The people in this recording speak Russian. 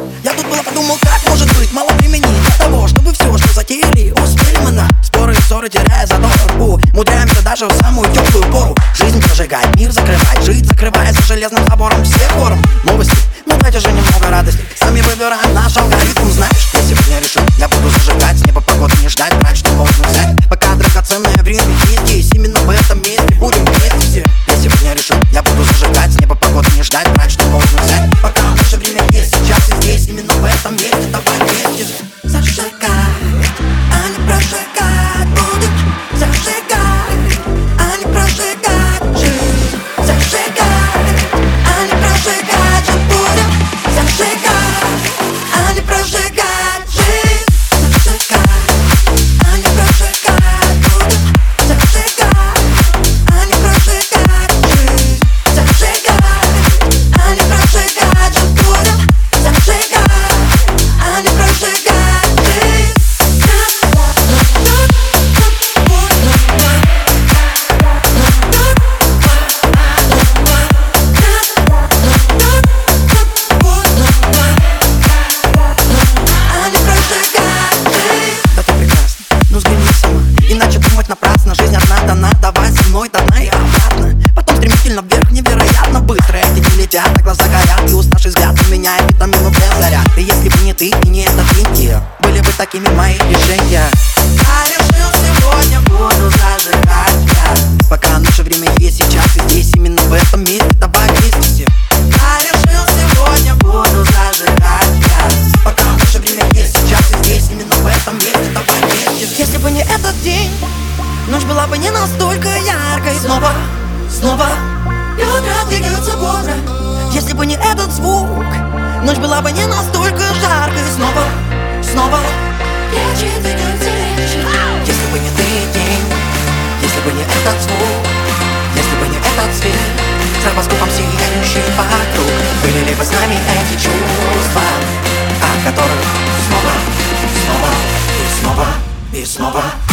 Я тут было подумал, как может быть мало времени для того, чтобы все, что затеяли, успели мы на споры и ссоры, теряя задор. Мудряемся даже в самую теплую пору. Жизнь прожигать, мир закрывать, жить закрывая за железным забором. Все хором новости, ну дайте же немного радости. Сами выбираем наш алгоритм, знаешь. Если бы не решил, я буду зажигать, с неба погоды не ждать, брать, что можно взять. Пока драгоценное время есть, здесь, именно в этом месте будем вместе все. Если бы не решил, я буду зажигать, с неба погоды не ждать, брать, что можно взять. Пока наше время есть, сейчас и здесь, именно в этом месте, давай вместе же зажигать, а не прожигать. Будем зажигать, а не прожигать жизнь. Зажигать, а не прожигать же. Будем зажигать, а не прожигать жизнь. Зажигать, а не прожигать. Будем зажигать, а не прожигать жизнь. Зажигать, а не прожигать же. Будем зажигать, а не прожигать жизнь. Иначе думать напрасно, жизнь одна дана, давай со мной дана и обратно. Потом стремительно вверх, невероятно быстро. Эти дни летят, а глаза горят, и уставший взгляд меняет витамину Д заряд. И если бы не ты и не этот мир, были бы такими мои решения. Я решил, сегодня буду зажигать я. Пока наше время есть, сейчас и здесь, именно в этом месте, давай вместе все. Я решил, сегодня буду зажигать я. Пока наше время есть, сейчас и здесь, именно в этом месте, давай вместе все. Если бы не этот день, ночь была бы не настолько яркой. Снова ветра двигаются бодро. Если бы не этот звук, ночь была бы не настолько жаркой. Снова плечи двигаются легче. Если бы не ты день, если бы не этот звук, если бы не этот свет, стробоскопом сияющий вокруг, были ли бы с нами эти чувства, от которых снова и снова